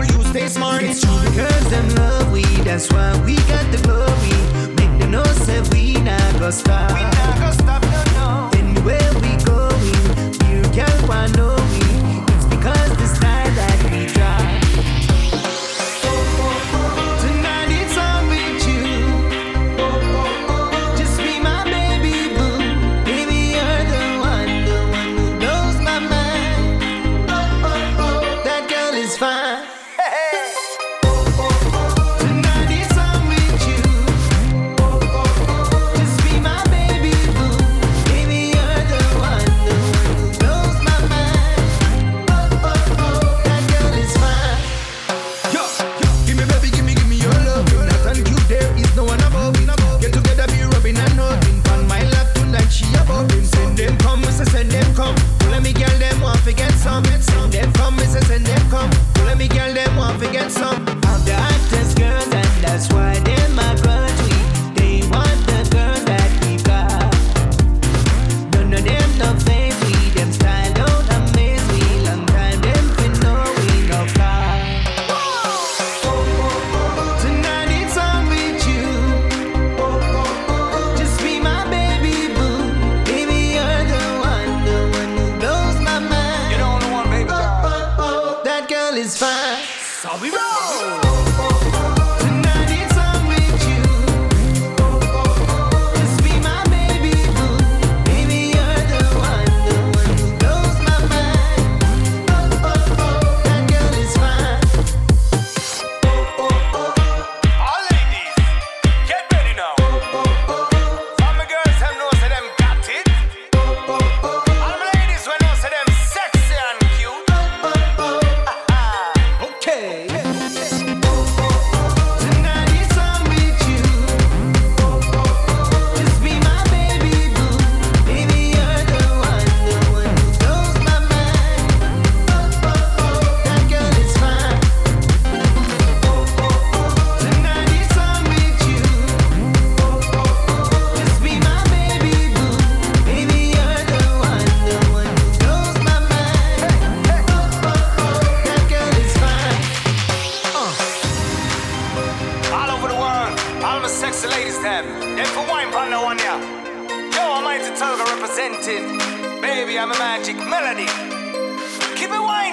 fool, you stay smart. It's true because them love we, that's why we got the glory. Make them know say we not gonna stop. We not gonna stop, no. Anywhere we going, you can't want know me. It's because the style that we drive. Tonight it's all with you. Just be my baby boo. Baby, you're the one who knows my mind. That girl is fine. Tonight it's all with you. Just be my baby boo. Baby, you're the one who knows my mind. That girl is fine. Yo, give me baby, give me your love. Not on cute, there is no one above. Get together, be rubbing and hugging. On my lap tonight, she above him. Send them come, Mr. Send them come. Let me girl them want to get some. Send them come, Mr. Send them come. Let me girl them want to get some. I'm the hottest girl, and that's why them my grudge. They want the girl that we got. None of them no fake we. Them style don't amaze me. Long time them fin know we no fly. Tonight it's all with you. Just be my baby boo. Baby, you're the one who blows my mind. You're the only one, baby girl. That girl is fine. So we roll. Tonight it's all with you. Just be my baby boo. Baby, you're the one who blows my mind. That girl is fine. All ladies, get ready now. All my girls have know say them got it. All my ladies will know say them sexy and cute. Okay. Tonight it's all with you. Just be my baby boo. Baby, you're the one who blows my mind. That girl is fine. Tonight it's all with you. Just be my baby boo. Baby, you're the one who blows my mind. That girl is fine. All over the world, all my sexy ladies them. They for wine partner one yeah. Yo, I'm Mighty Tulga representing. Baby, I'm a magic melody. Keep it wine.